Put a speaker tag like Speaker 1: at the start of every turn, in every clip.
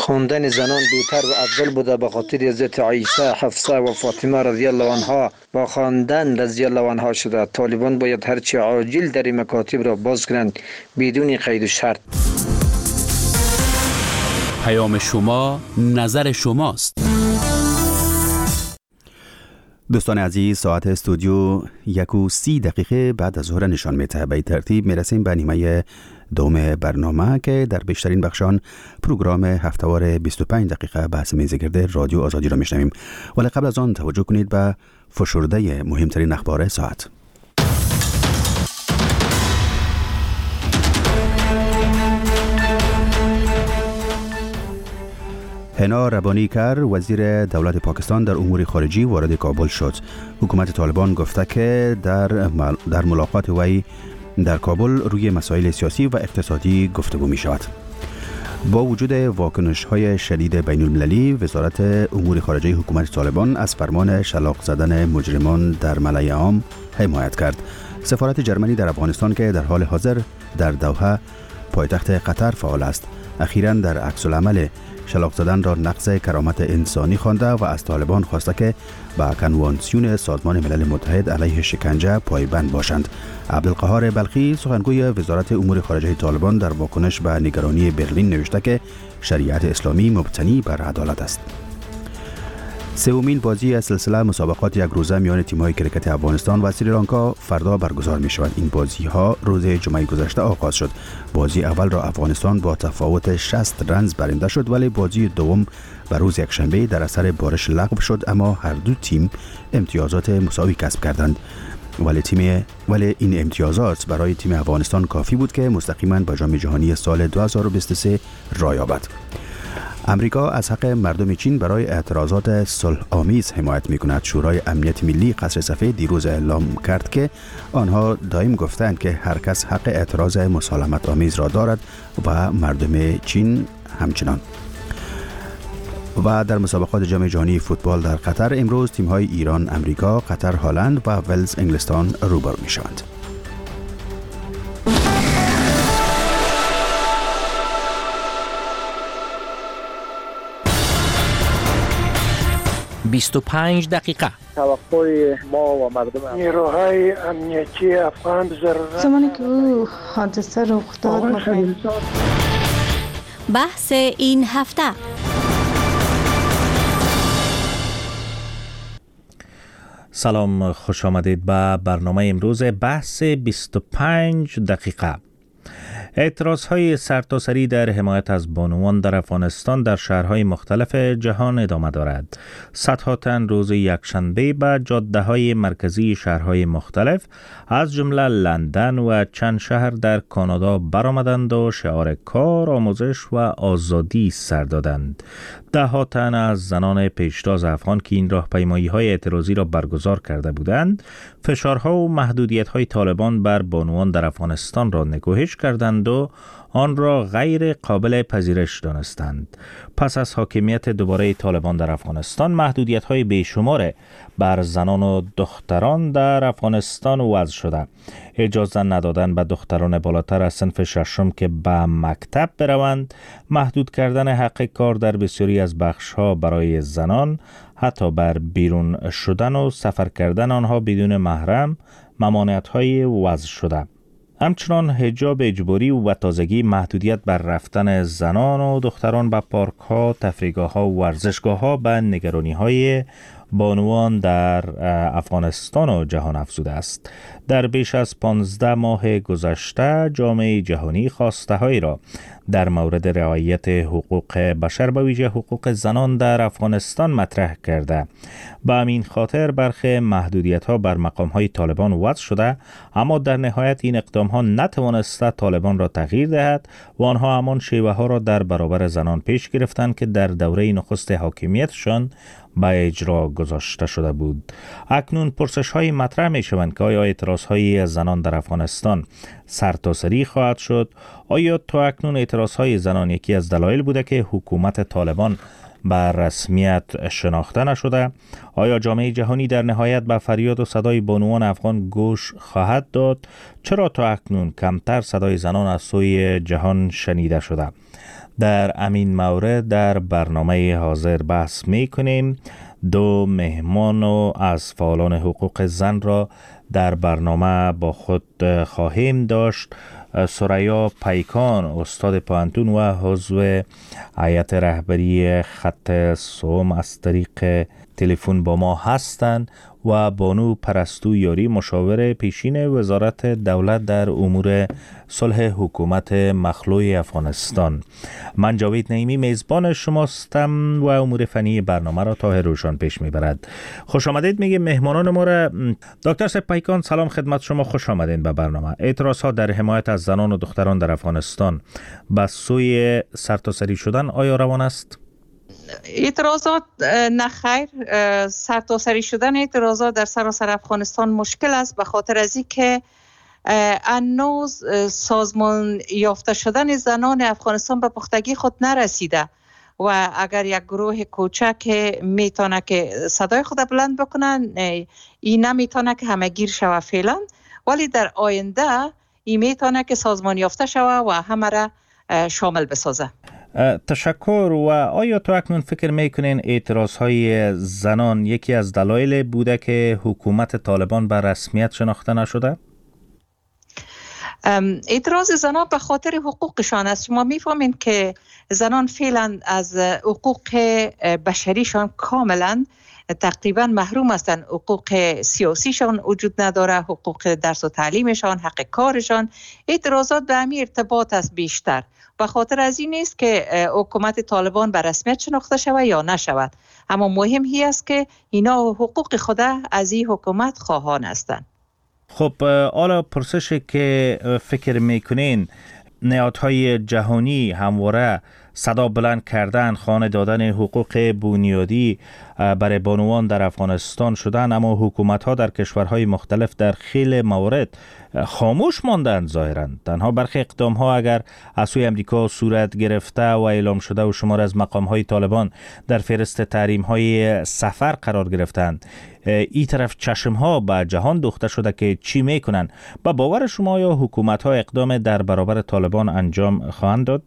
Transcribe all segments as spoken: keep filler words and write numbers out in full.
Speaker 1: خواندن زنان بهتر و افضل بوده به خاطر حضرت عایشه، حفصه و فاطمه رضی الله عنها با خواندن رضی الله عنها شده. طالبان باید هرچی عاجل در این مکاتب را باز کنند بدون قید و شرط.
Speaker 2: پیام شما، نظر شماست.
Speaker 3: دوستان عزیز، ساعت استودیو یک و سی دقیقه بعد از ظهر نشان میده. به ترتیب میرسیم به نیمه دوم برنامه که در بیشترین بخشان پروگرام هفته‌وار بیست و پنج دقیقه بحث میزگرد رادیو آزادی را میشنویم. ولی قبل از آن توجه کنید به فشرده مهمترین اخبار ساعت. هنا ربانیکر وزیر دولت پاکستان در امور خارجی وارد کابل شد. حکومت طالبان گفته که در در ملاقات وی در کابل روی مسائل سیاسی و اقتصادی گفتگو می شود. با وجود واکنش‌های شدید بین المللی، وزارت امور خارجه حکومت طالبان از فرمان شلاق زدن مجرمان در ملأ عام حمایت کرد. سفارت جرمنی در افغانستان که در حال حاضر در دوحه پایتخت قطر فعال است، اخیراً در عکس العمل شلاق زدن را نقض کرامت انسانی خوانده و از طالبان خواسته که به کنوانسیون سازمان ملل متحد علیه شکنجه پایبند باشند. عبدالقهار بلخی سخنگوی وزارت امور خارجه طالبان در واکنش به نگرانی برلین نوشته که شریعت اسلامی مبتنی بر عدالت است. سومین بازی از سلسله مسابقات یک روزه میان تیم‌های کرکت افغانستان و سریلانکا فردا برگزار می شود. این بازی‌ها روز جمعه گذشته آغاز شد. بازی اول را افغانستان با تفاوت شصت رنز برنده شد، ولی بازی دوم بر روز یکشنبه در اثر بارش لغو شد، اما هر دو تیم امتیازات مساوی کسب کردند. ولی تیم ولی این امتیازات برای تیم افغانستان کافی بود که مستقیما به جام جهانی سال دو هزار و بیست و سه راه یابد. امریکا از حق مردم چین برای اعتراضات صلح آمیز حمایت می‌کند. شورای امنیت ملی قصر سفید دیروز اعلام کرد که آنها دائم گفتند که هر کس حق اعتراض مسالمت آمیز را دارد و مردم چین همچنان. و در مسابقات جام جهانی فوتبال در قطر امروز تیم‌های ایران، امریکا، قطر، هلند و ولز انگلستان روبرو می‌شوند.
Speaker 2: بیست و پنج دقیقه.
Speaker 4: توقع ما و مردم
Speaker 5: نیروهای امنیتی افغان ضرورت
Speaker 6: زمانی که او حادثه رخ داد
Speaker 7: بحث این هفته.
Speaker 8: سلام، خوش آمدید به برنامه امروز بحث بیست و پنج دقیقه. اعتراض‌های سرتاسری در حمایت از بانوان در افغانستان در شهرهای مختلف جهان ادامه دارد. صدها تن روز یکشنبه به جاده‌های مرکزی شهرهای مختلف از جمله لندن و چند شهر در کانادا برآمدند و شعار کار، آموزش و آزادی سر دادند. ده ها تن از زنان پیشتاز افغان که این راهپیمایی‌های اعتراضی را برگزار کرده بودند، فشارها و محدودیت‌های طالبان بر بانوان در افغانستان را نگوهش کردند و آن را غیر قابل پذیرش دانستند. پس از حاکمیت دوباره طالبان در افغانستان، محدودیت‌های بیشمار بر زنان و دختران در افغانستان وضع شده. اجازه ندادن به دختران بالاتر از صنف ششم که به مکتب بروند، محدود کردن حق کار در بسیاری از بخش‌ها برای زنان، حتی بر بیرون شدن و سفر کردن آنها بدون محرم، ممانعت‌های وضع شده. همچنان حجاب اجباری و تازگی محدودیت بر رفتن زنان و دختران به پارک‌ها، تفریحگاه‌ها و ورزشگاه‌ها به نگرانی‌های بانوان در افغانستان و جهان افزوده است. در بیش از پانزده ماه گذشته جامعه جهانی خواسته‌هایی را در مورد رعایت حقوق بشر به ویژه حقوق زنان در افغانستان مطرح کرده. به همین خاطر برخی محدودیت‌ها بر مقام‌های طالبان وضع شده، اما در نهایت این اقدام‌ها نتوانسته طالبان را تغییر دهد و آنها همان شیوه‌ها را در برابر زنان پیش گرفتند که در دوره نخست حاکمیتشان به اجرا گذاشته شده بود. اکنون پرسش‌های مطرح می‌شوند که آیا اعتراض‌های زنان در افغانستان سرتاسری خواهد شد؟ آیا تا اکنون اعتراض‌های زنان یکی از دلایل بوده که حکومت طالبان به رسمیت شناخته نشده؟ آیا جامعه جهانی در نهایت به فریاد و صدای بانوان افغان گوش خواهد داد؟ چرا تا اکنون کمتر صدای زنان از سوی جهان شنیده شده؟ در امین مورد در برنامه حاضر بحث می کنیم. دو مهمان و از فعالان حقوق زن را در برنامه با خود خواهیم داشت. ثریا پیکان استاد پوهنتون و عضو هیئت رهبری خط سوم از طریق تلفن با ما هستند و بانو پرستو یاری مشاور پیشین وزارت دولت در امور صلح حکومت مخلوع افغانستان. من جاوید نعیمی میزبان شماستم و امور فنی برنامه را طاهر روشان پیش میبرد. خوش آمدید میگه مهمانان ما را. دکتر سپیکان سلام خدمت شما، خوش آمدین به برنامه. اعتراض ها در حمایت از زنان و دختران در افغانستان به سوی سرتاسری شدن آیا روان است؟
Speaker 9: اعتراضات نخیر، سرتاسری شدن اعتراضات در سراسر افغانستان مشکل است، به خاطر از اینکه هنوز سازمان یافته شدن زنان افغانستان به پختگی خود نرسیده و اگر یک گروه کوچک میتونه که صدای خود بلند بکنن، این نمیتونه که همه گیر شوه فعلا، ولی در آینده این میتونه که سازمان یافته شوه و همه را شامل بسازه.
Speaker 8: تشکر. و آیا تو اکنون فکر میکنین اعتراض های زنان یکی از دلایل بوده که حکومت طالبان به رسمیت شناخته نشده؟
Speaker 9: اعتراض زنان به خاطر حقوقشان است. شما میفهمین که زنان فعلا از حقوق بشریشان کاملا تقریبا محروم هستند. حقوق سیاسیشان وجود نداره، حقوق درس و تعلیمشان، حق کارشان. اعتراضات به همین ارتباط است بیشتر. به خاطر از این نیست که حکومت طالبان به رسمیت شناخته شود یا نشود، اما مهم هی است که اینا حقوق خود از این حکومت خواهان هستند.
Speaker 8: خب حالا پرسشی که فکر میکنین نهادهای جهانی همواره صدا بلند کردن، خانه دادن حقوق بنیادی برای بانوان در افغانستان شدن، اما حکومت ها در کشورهای مختلف در خیلی موارد خاموش ماندند. ظاهراً تنها برخی اقدام ها اگر از سوی امریکا صورت گرفته و اعلام شده و شمار از مقام های طالبان در فهرست تحریم های سفر قرار گرفتند، این طرف چشم ها به جهان دوخته شده که چی میکنن. با باور شما یا حکومت ها اقدام در برابر طالبان انجام خواهند داد؟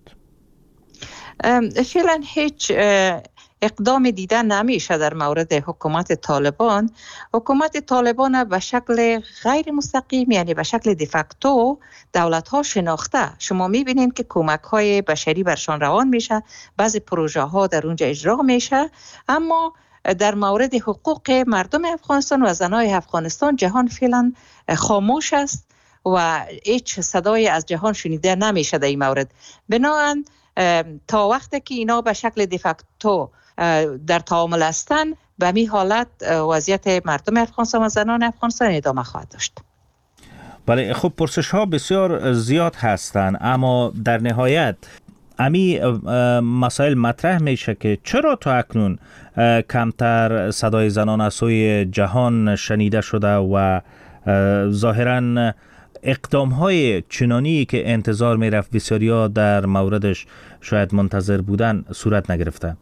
Speaker 9: فعلا هیچ اقدام دیده نمیشه در مورد حکومت طالبان. حکومت طالبان به شکل غیر مستقیم، یعنی به شکل دیفکتو دولت ها شناخته. شما میبینین که کمک های بشری برشان روان میشه، بعضی پروژه ها در اونجا اجرا میشه، اما در مورد حقوق مردم افغانستان و زنای افغانستان جهان فعلا خاموش است و هیچ صدای از جهان شنیده نمیشه در این مورد. بنابراین تا وقتی که اینا به شکل دیفکتو در تعامل هستند، به می حالت وضعیت مردم افغانستان و زنان افغانستان ادامه خواهد داشت.
Speaker 8: بله، خب پرسش ها بسیار زیاد هستند، اما در نهایت امی مسائل مطرح میشه که چرا تا اکنون کمتر صدای زنان از سوی جهان شنیده شده و ظاهراً اقدام های چنانی که انتظار می رفت بسیاری ها در موردش شاید منتظر بودن صورت نگرفته؟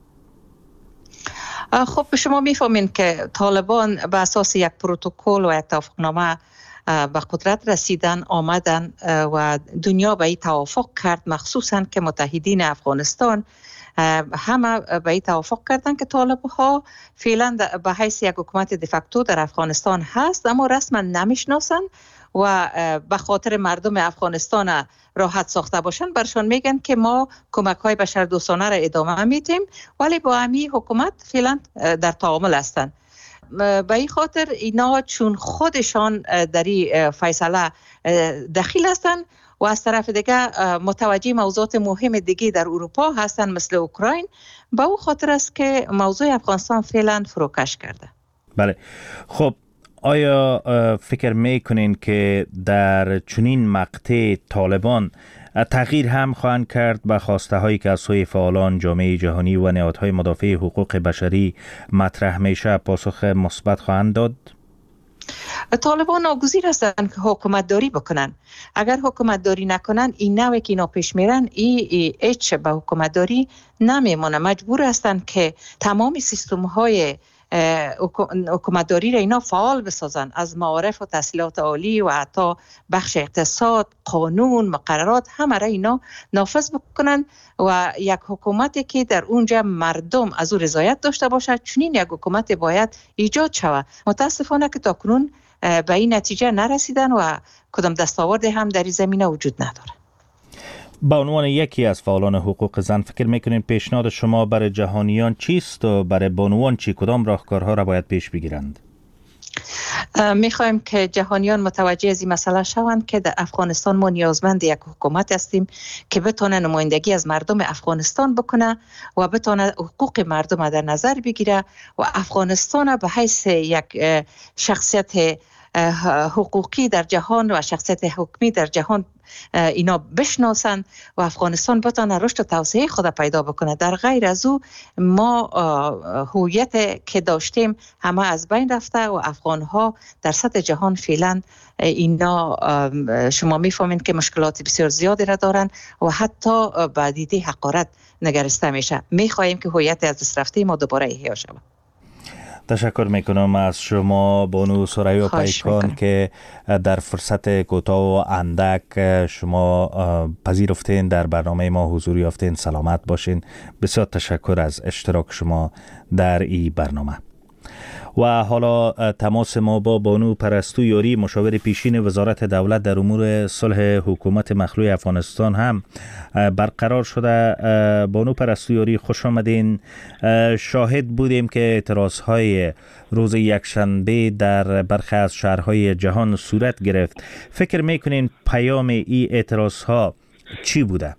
Speaker 9: خب شما میفهمین که طالبان به اساس یک پروتکل و یک توافقنامه به قدرت رسیدن، آمدن و دنیا به این توافق کرد، مخصوصا که متحدین افغانستان همه به این توافق کردن که طالب ها فعلا به حیث یک حکومت دیفکتو در افغانستان هست، اما رسما نمیشناسن و به خاطر مردم افغانستان راحت ساخته باشن برشان میگن که ما کمک های بشردوستانه را ادامه میتیم، ولی با همی حکومت فعلا در تعامل هستند. به این خاطر اینا چون خودشان در این فیصله دخیل هستند و از طرف دیگه متوجه موضوعات مهم دیگه در اروپا هستند مثل اوکراین، به او خاطر است که موضوع افغانستان فعلا فروکش کرده.
Speaker 8: بله، خب آیا فکر میکنین که در چنین مقطع طالبان تغییر هم خواهند کرد به خواسته هایی که از سوی فعالان جامعه جهانی و نهادهای مدافع حقوق بشری مطرح میشه پاسخ مثبت خواهند داد؟
Speaker 9: طالبان ناگزیر هستند که حکومت داری بکنن. اگر حکومت داری نکنن، این نوعی که اینا پیش میرن ای هیچ به حکومت داری نمیمونه. مجبور هستند که تمام سیستم های حکومتداری را اینا فعال بسازن، از معارف و تحصیلات عالی و حتی بخش اقتصاد، قانون، مقررات، همه را اینا نافذ بکنن و یک حکومتی که در اونجا مردم از او رضایت داشته باشد، چنین یک حکومت باید ایجاد شود. متاسفانه که تاکنون به این نتیجه نرسیدن و کدام دستاورد هم در این زمینه وجود نداره.
Speaker 8: با عنوان یکی از فعالان حقوق زن فکر میکنین پیشنهاد شما برای جهانیان چیست و برای بانوان چی؟ کدام راهکارها را باید پیش بگیرند؟
Speaker 9: میخوایم که جهانیان متوجه از این مسئله شوند که در افغانستان ما نیازمند یک حکومت هستیم که بتونه نمایندگی از مردم افغانستان بکنه و بتونه حقوق مردم در نظر بگیره و افغانستان به حیث یک شخصیت حقوقی در جهان و شخصیت حکمی در جهان اینا بشناسن و افغانستان بتونه رشد و توسعه خود پیدا بکنه. در غیر از او ما هویت که داشتیم همه از بین رفته و افغانها در سطح جهان فعلا اینا شما میفهمید که مشکلات بسیار زیادی را دارن و حتی به دیده حقارت نگرسته میشه. میخواهیم که هویت از دست رفته ما دوباره احیا شود.
Speaker 8: تشکر میکنم از شما بانو ثریا پیکان که در فرصت کوتاه و اندک شما پذیرفتین در برنامه ما حضور یافتین. سلامت باشین. بسیار تشکر از اشتراک شما در این برنامه. و حالا تماس ما با بانو پرستو یاری مشاور پیشین وزارت دولت در امور صلح حکومت مخلوع افغانستان هم برقرار شده. بانو پرستو یاری خوش آمدین. شاهد بودیم که اعتراضهای روز یکشنبه در برخی از شهرهای جهان صورت گرفت. فکر میکنین پیام این اعتراضها چی بوده؟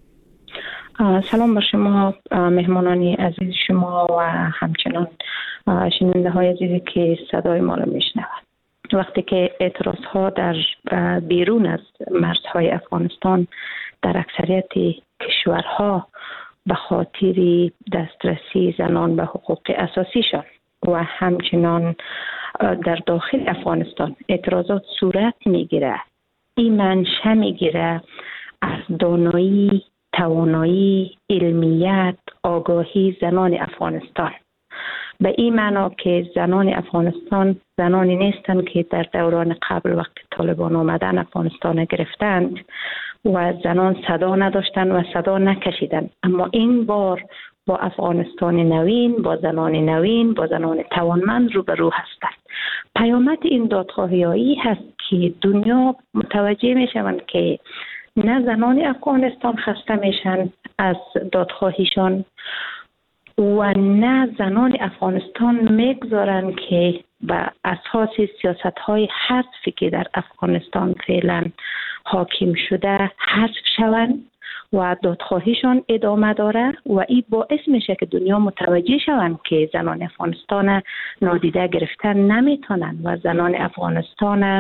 Speaker 10: سلام بر شما مهمانانی عزیز شما و همچنان شنونده های عزیزی که صدای ما را میشنوند. وقتی که اعتراض ها در بیرون از مرزهای افغانستان در اکثریت کشورها به خاطر دسترسی زنان به حقوق اساسیشان و همچنان در داخل افغانستان اعتراضات صورت میگیره، این منشأ میگیره از دانایی، توانایی، علمیت، آگاهی زنان افغانستان. به این معنا که زنان افغانستان زنانی نیستند که در دوران قبل وقت طالبان آمدن افغانستان گرفتند و زنان صدا نداشتند و صدا نکشیدند، اما این بار با افغانستان نوین، با زنان نوین، با زنان توانمند روبرو هستند. پیامد این دادخواهی هست که دنیا متوجه می شوند که نه زنان افغانستان خسته میشن از دادخواهیشان و نه زنان افغانستان میگذارن که به اساس سیاست‌های حذفی که در افغانستان فعلا حاکم شده حذف شوند و دادخواهیشان ادامه داره و این باعث میشه که دنیا متوجه شوند که زنان افغانستان نادیده گرفتن نمیتونن و زنان افغانستان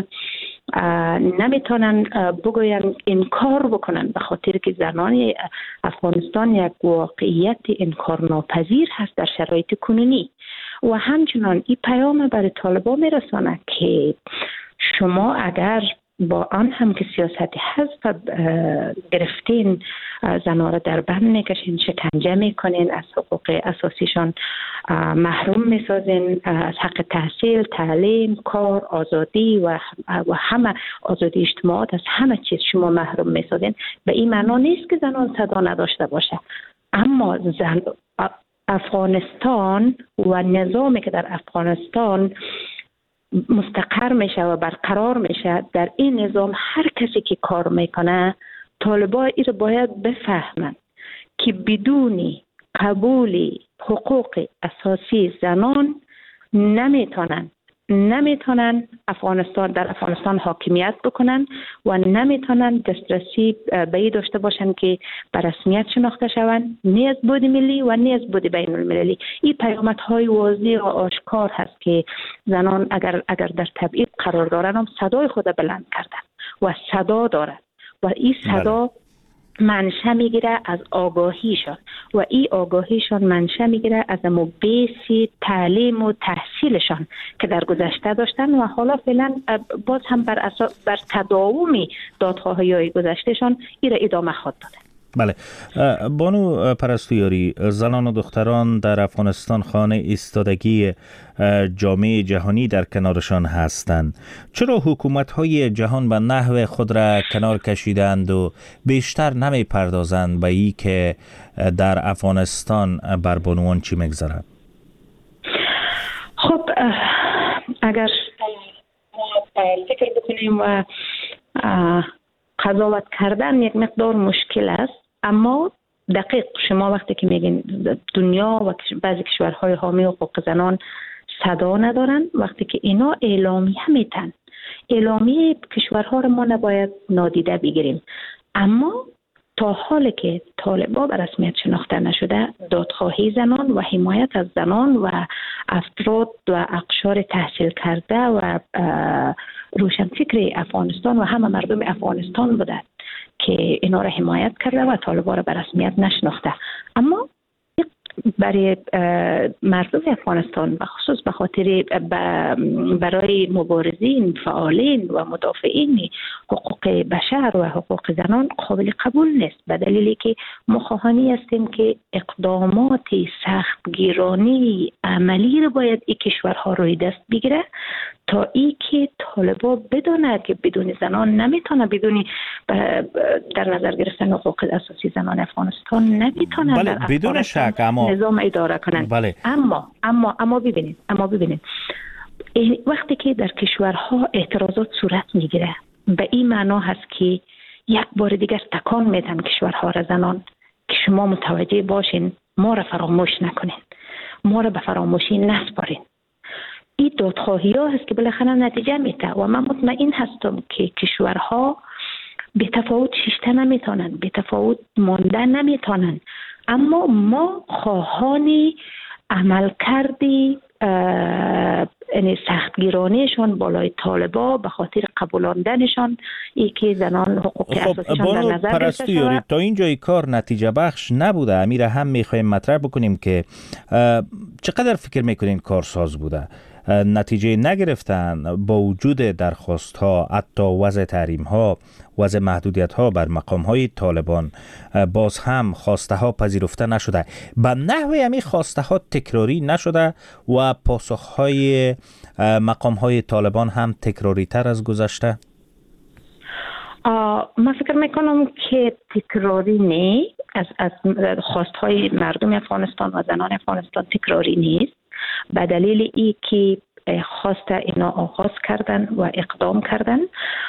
Speaker 10: نمیتونن بگوین انکار بکنن، به خاطر که زنان افغانستان یک واقعیت انکار ناپذیر هست در شرایط کنونی. و همچنان این پیام برای طالبان میرسانه که شما اگر با آن هم که سیاست حذف گرفتین زنان را در بند میکشین، شکنجه میکنین، از حقوق اساسیشان محروم میسازین، از حق تحصیل، تعلیم، کار، آزادی و و همه آزادی اجتماعات، از همه چیز شما محروم میسازین. به این معنا نیست که زنان صدا نداشته باشه، اما زن افغانستان و نظامی که در افغانستان مستقر میشه و برقرار میشه، در این نظام هر کسی که کار میکنه طالبان این رو باید بفهمن که بدون قبول حقوق اساسی زنان نمیتونن نمیتونن افغانستان در افغانستان حاکمیت بکنن و نمیتونن دسترسی به این داشته باشن که به رسمیت شناخته شوند، نه از بود ملی و نه از بود بین المللی. این پیامدهای واضح و آشکار هست که زنان اگر اگر در تبعید قرار دارن هم صدای خود بلند کردن و صدا دارن و این صدا بله. منشأ میگیره از آگاهیشان و این آگاهیشان منشأ میگیره از امو بیس تعلیم و تحصیلشان که در گذشته داشتن و حالا فعلا باز هم بر اساس بر تداوم دادخواهی‌های گذشتهشان این را ادامه خواهد دادن.
Speaker 8: بله. بانو پرستویاری، زنان و دختران در افغانستان خانه ایستادگی جامعه جهانی در کنارشان هستند. چرا حکومت‌های جهان به نحو خود را کنار کشیدند و بیشتر نمی پردازند به ای که در افغانستان بر بانوان چی میگذرد؟
Speaker 10: خب اگر فکر بکنیم و قضاوت کردن یک مقدار مشکل است، اما دقیق شما وقتی که میگین دنیا و بعضی کشورهای حامی حقوق زنان صدا ندارن، وقتی که اینا اعلامیه میتن، اعلامیه کشورها رو ما نباید نادیده بگیریم. اما تا حالی که طالبان به رسمیت شناخته نشده، دادخواهی زنان و حمایت از زنان و افراد و اقشار تحصیل کرده و روشنفکر افغانستان و همه مردم افغانستان بوده که اینا را حمایت کرده و طالبان را به رسمیت نشناخته. اما برای مردم افغانستان و خصوص به خاطر برای مبارزین، فعالین و مدافعین حقوق بشر و حقوق زنان قابل قبول نیست، به دلیلی که ما خواهانی هستیم که اقدامات سختگیرانه عملی رو باید این کشورها روی دست بگیره تا ای که طالبان بدونه که بدون زنان نمیتونه، بدون در نظر گرفتن حقوق اساسی زنان افغانستان نمیتونه
Speaker 8: بله بدون شک اما
Speaker 10: نظام اداره کنن.
Speaker 8: بله.
Speaker 10: اما اما اما ببینید اما ببینید وقتی که در کشورها اعتراضات صورت میگیره، به این معنا هست که یک بار دیگر تکان میدن کشورها را زنان که شما متوجه باشین، ما را فراموش نکنین، ما را به فراموشی نسپارین. این دادخواهی ها هست که بالاخره نتیجه میده و من مطمئن هستم که کشورها به تفاوت شیشته نمیتونن، به تفاوت مانده نمیتونن، اما ما خواهانی عمل کردی یعنی سختگیرانهشان بالای طالبا به خاطر قبولاندنشان ای که زنان حقوق اساسیشان در نظر گرفته شود.
Speaker 8: تا اینجای کار نتیجه بخش نبوده. امیر هم میخوایم مطرح بکنیم که چقدر فکر میکنین کارساز بوده؟ نتیجه نگرفتن با وجود درخواست ها، حتی وضع تحریم ها، وضع محدودیت ها بر مقام های طالبان، باز هم خواسته ها پذیرفته نشده. به نحوی همی خواسته ها تکراری نشده و پاسخ های مقام های طالبان هم تکراری تر از گذشته؟
Speaker 10: من فکر میکنم که تکراری نه، از, از خواست های مردم افغانستان و زنان افغانستان تکراری نیست، به دلیل ای که خواست اینا آغاز کردن و اقدام کردن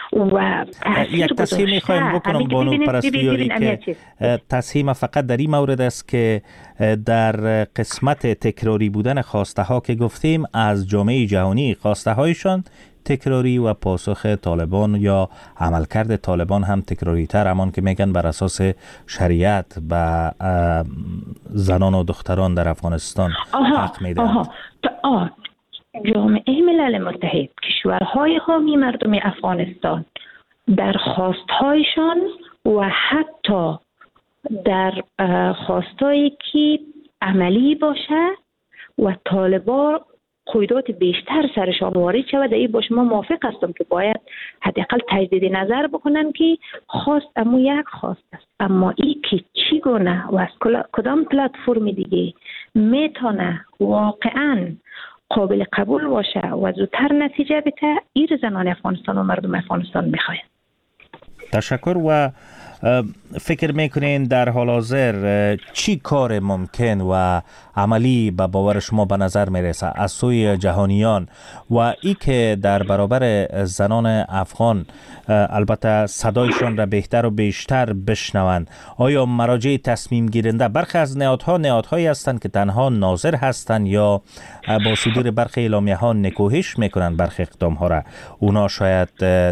Speaker 10: و
Speaker 8: یک تصحیح میخوایم بکنم بانو پرستویاری که تصحیح فقط در این مورد است که در قسمت تکراری بودن خواسته ها که گفتیم از جامعه جهانی، خواسته هایشان تکراری و پاسخ طالبان یا عملکرد طالبان هم تکراری تر، همان که میگن بر اساس شریعت به زنان و دختران در افغانستان حق میدن.
Speaker 10: آها آه. جامعه ملل متحد، کشورهای حامی مردم افغانستان در خواستهایشان و حتی در خواستهایی که عملی باشه و طالبان قیودات بیشتر سرشان وارد شود، این با شما موافق هستم که باید حداقل تجدید نظر بکنن که خواست اما یک خواست است، اما این که چگونه و از کدام پلتفرم دیگه میتونه واقعاً قابل قبول باشه و زودتر نتیجه بده، این زنان افغانستان و مردم افغانستان میخواین.
Speaker 8: تشکر. و فکر میکنین در حال حاضر چی کار ممکن و عملی به باور شما به نظر میرسه از سوی جهانیان و ای که در برابر زنان افغان البته صدایشان را بهتر و بیشتر بشنوند؟ آیا مراجع تصمیم گیرنده، برخی از نهادها نهادهایی هستند که تنها ناظر هستند یا با صدور برخی اعلامیه ها نکوهش میکنند برخی اقدام ها را، اونا شاید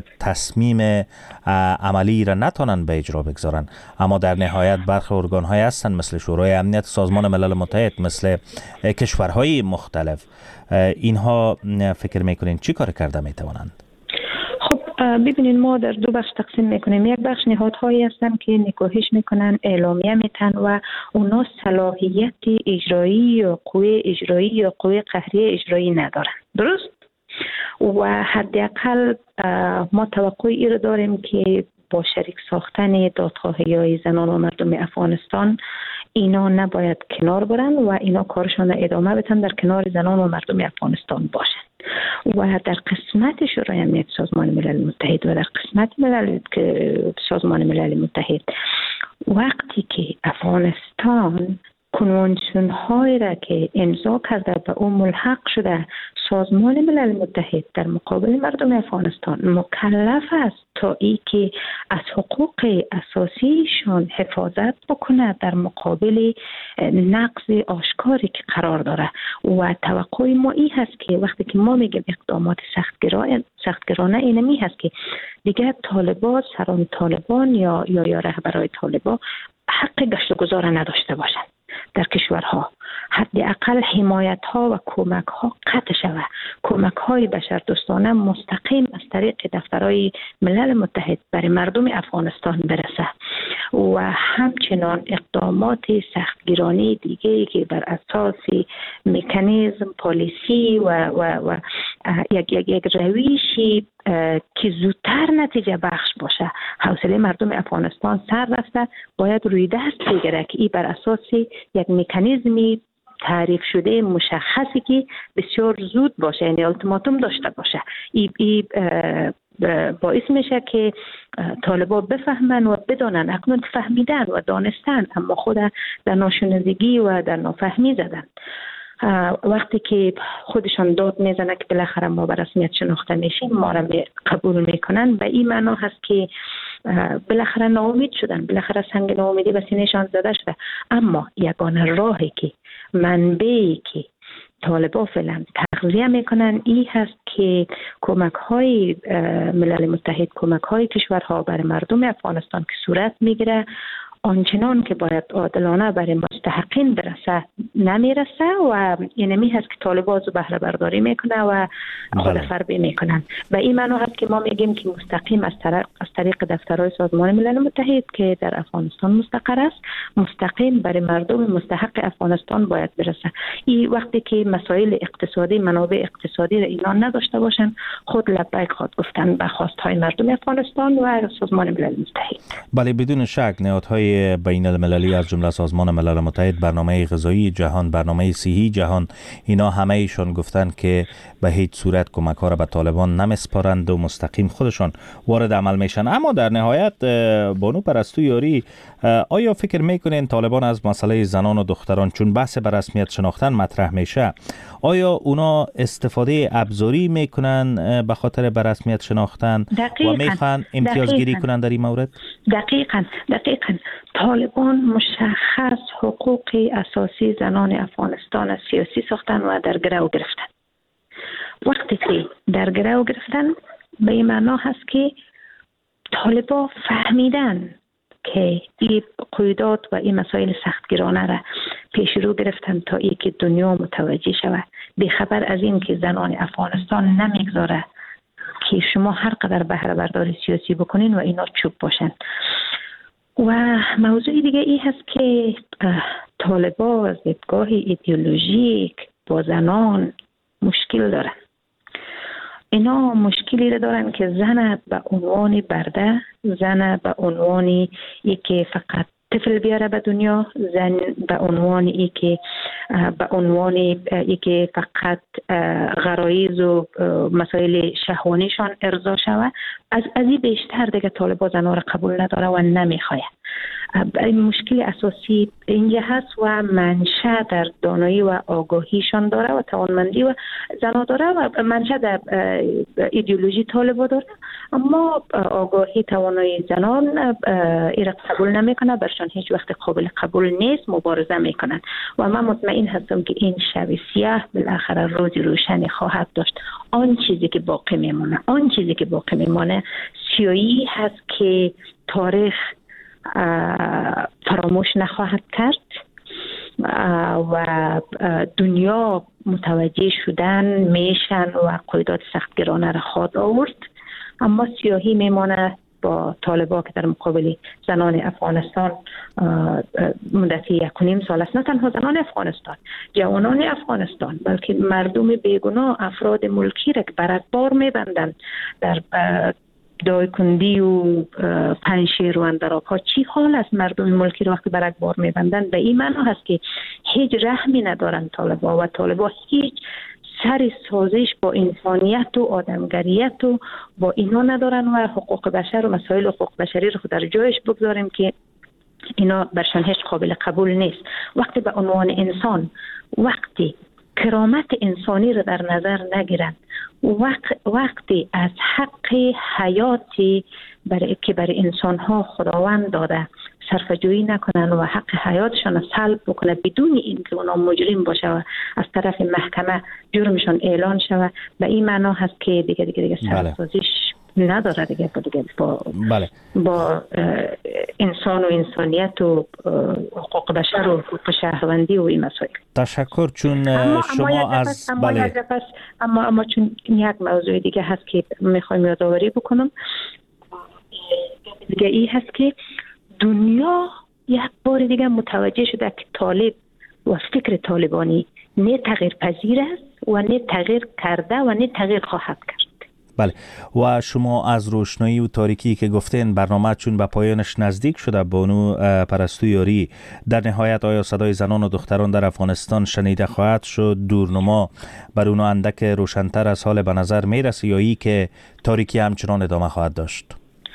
Speaker 8: تصمیم عملی را نتونن به اجرا بگذارن، اما در نهایت برخی ارگان های هستن مثل شورای امنیت سازمان ملل متحد، مثل کشورهای مختلف، اینها فکر میکنین چی کار کرده میتوانند؟
Speaker 10: خب ببینید ما در دو بخش تقسیم میکنیم. یک بخش نهادهایی هستن که نکوهش میکنن، اعلامیه میتن و اونا صلاحیت اجرایی یا قوه اجرایی یا قوه قهریه اجرایی ندارن، درست؟ و حداقل ما توقع ای رو داریم که با شریک ساختن دادخواهی زنان و مردم افغانستان اینا نباید کنار برن و اینا کارشان ادامه بدن، در کنار زنان و مردم افغانستان باشن. و در قسمت شورای امنیت سازمان ملل متحد و در قسمت ملل سازمان ملل متحد وقتی که افغانستان کنوانسیون هایی را که امضا کرده به اون ملحق شده، سازمان ملل متحد در مقابل مردم افغانستان مکلف است تا ای که از حقوق اساسیشان حفاظت بکنه در مقابل نقض آشکاری که قرار داره. و توقع ما این هست که وقتی که ما میگیم اقدامات سختگیرانه سختگیرانه اینمی هست که دیگه طالبان، سران طالبان یا یا یا رهبرای طالبان حق گشت و گذار نداشته باشند در کشورها. حداقل حمایت ها و کمک ها قطع شود. کمک های بشردوستانه مستقیم از طریق دفترهای ملل متحد برای مردم افغانستان برسه و همچنان اقدامات سختگیرانه دیگه که بر اساس مکانیزم پالیسی و و و یک یک یک روشی که زودتر نتیجه بخش باشه. حوصله مردم افغانستان سر رفته، باید روی دست بگیره که این بر اساس یک مکانیزمی تعریف شده مشخصی که بسیار زود باشه، یعنی التیماتوم داشته باشه. ای, ای باعث میشه که طالبان بفهمن و بدانن. اکنون فهمیدن و دانستن اما خود در ناشنودگی و در نافهمی زدن. وقتی که خودشان داد میزنه که بالاخره ما به رسمیت شناخته میشیم، ما را قبول میکنن، به این معنا هست که بالاخره ناامید شدن، بالاخره سنگ ناامیدی به سینه‌شان زده شده. اما یگانه راهی که منبعی که طالبان فعلا تغذیه میکنن این هست که کمک های ملل متحد، کمک های کشورها برای مردم افغانستان که صورت میگیره آنچنان که باید عادلانه برای مستحقین برسه نمیرسه و اینمی هست که طالبان از بهره برداری میکنه و خود فربی میکنن. و این معنی هست که ما میگیم که مستقیم از طریق از طریق دفترهای سازمان ملل متحد که در افغانستان مستقر است، مستقیم برای مردم مستحق افغانستان باید برسه. این وقتی که مسائل اقتصادی، منابع اقتصادی را اینا نداشته باشن، خود لبیک خود گفتن به خواستهای مردم افغانستان و سازمان ملل متحد.
Speaker 8: بله، بدون شک نهادهای بین المللی از جمله سازمان ملل متحد، برنامه غذایی جهان، برنامه صحی جهان، اینا همه ایشان گفتن که به هیچ صورت کمک ها را به طالبان نمیسپارند و مستقیم خودشان وارد عمل میشن. اما در نهایت بانو پرستو یاری، آیا فکر میکنین طالبان از مسئله زنان و دختران چون بحث به رسمیت شناختن مطرح میشه، آیا اونا استفاده ابزاری میکنن به خاطر به رسمیت شناختن و میخوان امتیازگیری کنن در این مورد؟
Speaker 10: دقیقاً دقیقاً طالبان مشخص حقوق اساسی زنان افغانستان از سیاسی ساختن و در گرو گرفتن. وقتی که در گرو گرفتن به این معنا هست که طالبان فهمیدن که این قیودات و این مسائل سختگیرانه را پیش رو گرفتن تا ای که دنیا متوجه شود. بیخبر از این که زنان افغانستان نمیگذاره که شما هر قدر بهره برداری سیاسی بکنین و اینا چوب باشن. و موضوع دیگه ای هست که طالبان از دیدگاه ایدئولوژیک با زنان مشکل دارن. اینا مشکلی را دارن که زن به عنوان برده، زن به عنوان ای که فقط طفل بیاره به دنیا، زن به عنوان ای که به عنوان ای که فقط غرایز و مسائل شهوانیشان ارضا شود، از از این بیشتر دیگه طالبان زنها را قبول نداره و نمیخواه. این مشکل اساسی اینجا هست و منشأ در دانایی و آگاهیشان داره و توانمندی و زنها داره و منشأ در ایدئولوژی طالبان داره، اما آگاهی توانایی زنان این را قبول نمیکنه، برشان هیچ وقت قابل قبول نیست، مبارزه میکنن و من مطمئن هستم که این شب سیاه بالاخره روزی روشنی خواهد داشت. آن چیزی که باقی میمونه آن چیزی که باقی میمونه سیاهی هست که تاریخ فراموش نخواهد کرد و دنیا متوجه شدن میشن و قیودات سختگیرانه را خواهد آورد. اما سیاهی میمانه با طالبان که در مقابل زنان افغانستان مدتی یک و نیم سال است. نه تنها زنان افغانستان، جوانان افغانستان، بلکه مردم بیگناه، افراد ملکی را که بر ادبار میبندند در دایکندی و پنشیر و اندرابها چی حال است مردم ملکی رو وقتی برک بار میبندن؟ به این معنا هست که هیچ رحمی ندارن طالبا و طالبا هیچ سر سازش با انسانیت و آدمگریت و با اینا ندارن و حقوق بشر و مسائل حقوق بشری رو در جایش بگذاریم که اینا برشان هیچ قابل قبول نیست. وقتی به عنوان انسان وقتی کرامت انسانی رو در نظر نگیرن، وقت وقتی از حق حیاتی برای که برای انسان ها خداوند داده صرفه‌جویی نکنن و حق حیاتشان سلب بکنه بدون اینکه اونا مجرم باشه و از طرف محکمه جرمشان اعلان شود، به این معنا هست که دیگه دیگه دیگه سرسازیش نداره دیگه دیگه با
Speaker 8: بله.
Speaker 10: با انسان و انسانیت و حقوق بشر و حقوق شهروندی و این مسائل.
Speaker 8: تشکر. چون
Speaker 10: اما
Speaker 8: شما
Speaker 10: اما
Speaker 8: از
Speaker 10: اما
Speaker 8: بله
Speaker 10: اما اما چون یک موضوع دیگه هست که میخوایم یادآوری بکنم دیگه، این هست که دنیا یک بار دیگه متوجه شده که طالب و فکر طالبانی نه تغییر پذیر است و نه تغییر کرده و نه تغییر خواهد کرد.
Speaker 8: بله. و شما از روشنایی و تاریکی که گفتین برنامه چون به پایانش نزدیک شده، بانو پرستو یاری، در نهایت آیا صدای زنان و دختران در افغانستان شنیده خواهد شد؟ دورنما بر اونو اندک روشنتر از حال به نظر میرسه یا ای که تاریکی همچنان ادامه خواهد داشت؟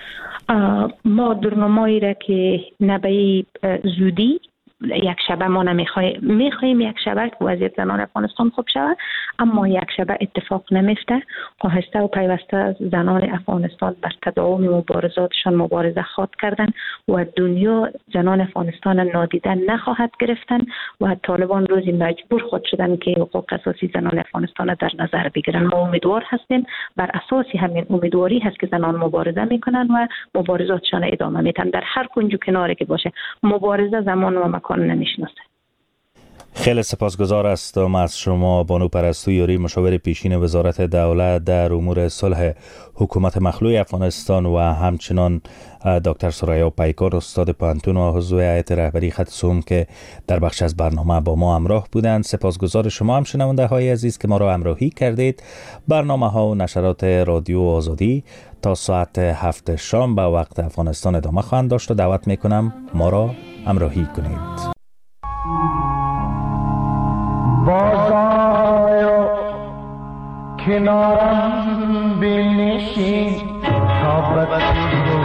Speaker 10: ما دورنمایی را که نبی زودی یک شبه ما نمیخوایم میخوایم یک شبه که وضعیت زنان افغانستان خوب شود، اما یک شبه اتفاق نمیفته. آهسته و پیوسته زنان افغانستان بر تداوم مبارزاتشان مبارزه خواهد کردن و دنیا زنان افغانستان نادیده نخواهد گرفتن و طالبان روزی مجبور خود شدن که حقوق اساسی زنان افغانستان در نظر بگیرن. ما امیدوار هستیم بر اساس همین امیدواری هست که زنان مبارزه میکنن و مبارزاتشان ادامه میدن در هر کنج و کناری که باشه. مبارزه زمان و مکان نمیشناسه.
Speaker 8: خیلی سپاسگزار هستم از شما بانو پرستو یاری، مشاور پیشین وزارت دولت در امور صلح حکومت مخلوع افغانستان، و همچنان دکتر سریا پیکار، استاد پانتون و عضو هیئت رهبری خط سوم که در بخش از برنامه با ما همراه بودند. سپاسگزار شما هم شنونده های عزیز که ما را همراهی کردید. برنامه ها و نشرات رادیو آزادی تا ساعت هفت شام به وقت افغانستان ادامه خواهند داشت و دعوت میکنم ما را همراهی کنید.
Speaker 11: بازآی کنارم بنشین تا